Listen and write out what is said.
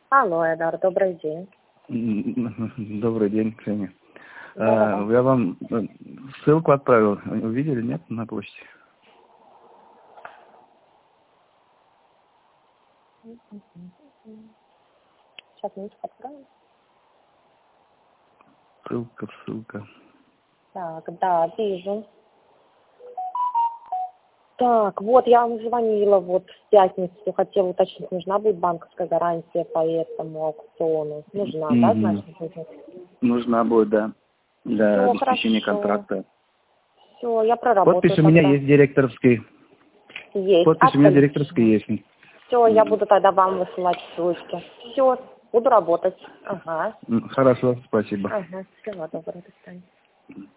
Алло, Эдар, добрый день. Добрый день, Ксения. Да. Я вам ссылку отправил. Увидели, нет, на почте? Сейчас минутку откроем. Ссылка. Так, да, вижу. Так, вот я вам звонила вот в пятницу, хотела уточнить, нужна будет банковская гарантия по этому аукциону. Нужна, да, значит, будет? Нужна будет, да, для Всё, обеспечения хорошо. контракта. Все, я проработаю. Подпись у меня есть директорский. Есть. Подпись у меня директорский есть. Все, я буду тогда вам высылать ссылочки. Все, буду работать. Ага. Хорошо, спасибо. Ага, всего доброго, до свидания.